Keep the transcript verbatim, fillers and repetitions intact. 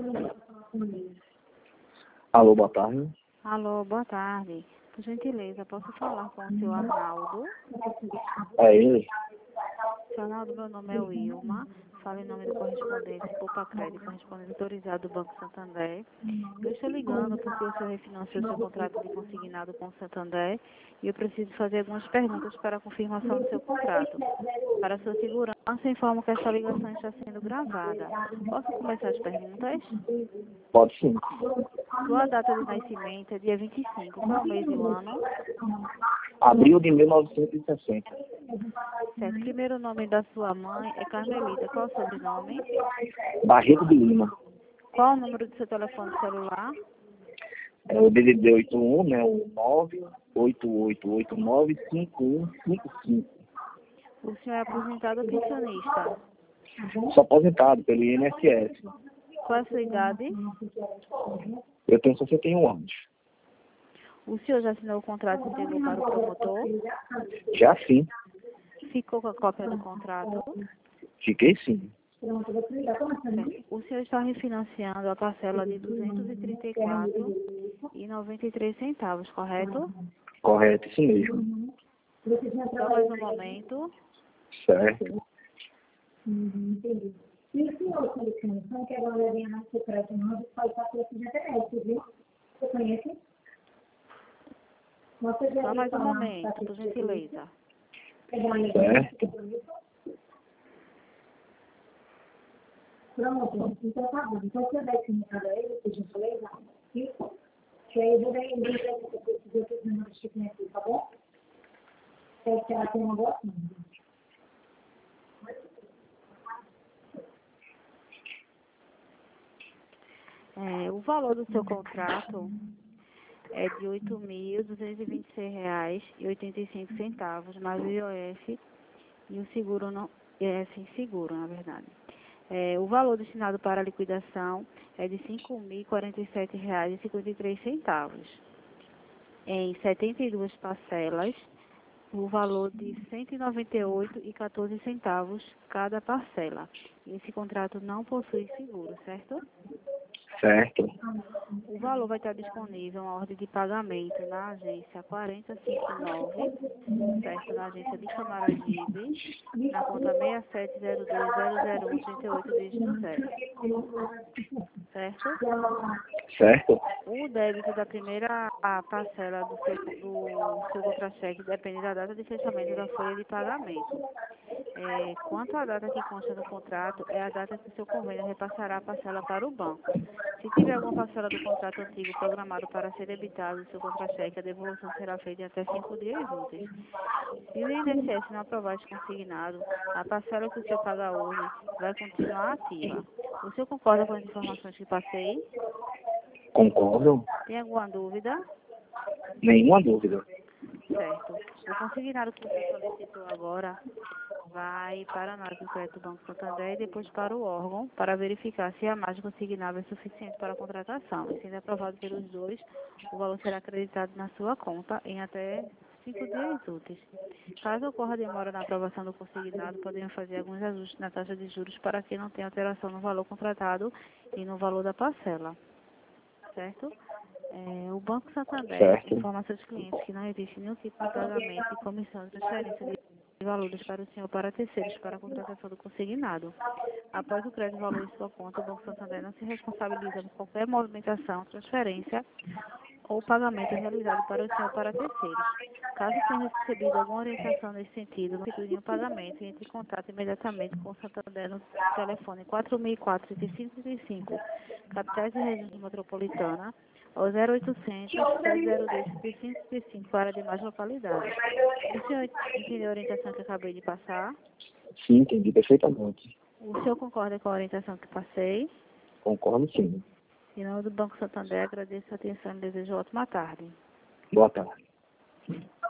Alô, boa tarde. Alô, boa tarde. Por gentileza, posso falar com o senhor Arnaldo? É ele? Senhor Arnaldo, meu nome é Wilma. Falo em nome do correspondente Poupa Crédito, correspondente autorizado do Banco Santander. Eu estou ligando porque o senhor refinanciou seu contrato de consignado com o Santander e eu preciso fazer algumas perguntas para a confirmação do seu contrato. Para sua segurança, informo que esta ligação está sendo gravada. Posso começar as perguntas? Pode sim. Sua data de nascimento é dia vinte e cinco. Qual é o mês e o ano? Abril de mil novecentos e sessenta. Certo. Primeiro nome da sua mãe é Carmelita. Qual o sobrenome? Barreto de Lima. Qual o número do seu telefone celular? É o D D D oitenta e um, né? O nove oito oito oito nove cinco um cinco cinco. O senhor é aposentado ou pensionista? Sou aposentado pelo I N S S. Qual é a sua idade? Eu tenho sessenta e um anos. O senhor já assinou o contrato e entregou para o promotor? Já sim. Ficou com a cópia do contrato? Fiquei sim. Certo. O senhor está refinanciando a parcela de duzentos e trinta e quatro reais e noventa e três centavos, correto? Correto, isso mesmo. Só mais um momento. Certo. Uhum, entendi. E o senhor, Alexandre, não quer uma olhadinha na secreta, não, pode estar por aqui na internet, viu? Você conhece? Você já Só mais um falar, momento, por gentileza. Certo. Pronto, então tá bom. Então você vai comunicar a ele, por gentileza, isso? Que aí eu vou dar ele para você decidir o que você não chiquinho aqui, tá bom? Espero que ela tenha uma boa tarde. É, o valor do seu contrato é de oito mil duzentos e vinte e seis reais e oitenta e cinco centavos, mais o I O F e o seguro não é sem seguro, na verdade. É, o valor destinado para a liquidação é de cinco mil e quarenta e sete reais e cinquenta e três centavos. Em setenta e duas parcelas, o valor de cento e noventa e oito reais e quatorze centavos cada parcela. Esse contrato não possui seguro, certo? Certo. O valor vai estar disponível uma ordem de pagamento na agência quatro cinco nove, certo? Na agência de Camaragibe, na conta seis sete zero dois zero zero um três oito dígito zero, certo? Certo. O débito da primeira a parcela do seu, do seu contra-cheque depende da data de fechamento da folha de pagamento. É, quanto à data que consta no contrato, é a data que o seu convênio repassará a parcela para o banco. Se tiver alguma parcela do contrato antigo programado para ser debitado no seu contra-cheque, a devolução será feita em até cinco dias úteis. Se o I N S S não aprovar esse consignado, a parcela que o senhor paga hoje vai continuar ativa. O senhor concorda com as informações que passei? Concordo. Tem alguma dúvida? Nenhuma dúvida. Certo. O consignado que você solicitou agora vai para a análise do crédito do Banco Santander e depois para o órgão para verificar se a margem consignável é suficiente para a contratação. E sendo aprovado pelos dois, o valor será acreditado na sua conta em até cinco dias úteis. Caso ocorra demora na aprovação do consignado, podemos fazer alguns ajustes na taxa de juros para que não tenha alteração no valor contratado e no valor da parcela. Certo? É, o Banco Santander Certo. informa a seus clientes que não existe nenhum tipo de pagamento de comissão de transferência de valores para o senhor para terceiros para a contratação do consignado. Após o crédito de valor em sua conta, o Banco Santander não se responsabiliza por qualquer movimentação, transferência ou pagamento realizado para o senhor para terceiros. Caso tenha recebido alguma orientação nesse sentido, não retire o pagamento e entre em contato imediatamente com o Santander no telefone quatro mil e quatro, trinta e cinco trinta e cinco, capitais e regiões metropolitana, ou zero oitocentos, sete zero dois, trinta e cinco trinta e cinco para demais localidades. O senhor entendeu a orientação que eu acabei de passar? Sim, entendi perfeitamente. O senhor concorda com a orientação que passei? Concordo sim. Em nome do Banco Santander, agradeço a atenção e desejo ótima tarde. Boa tarde.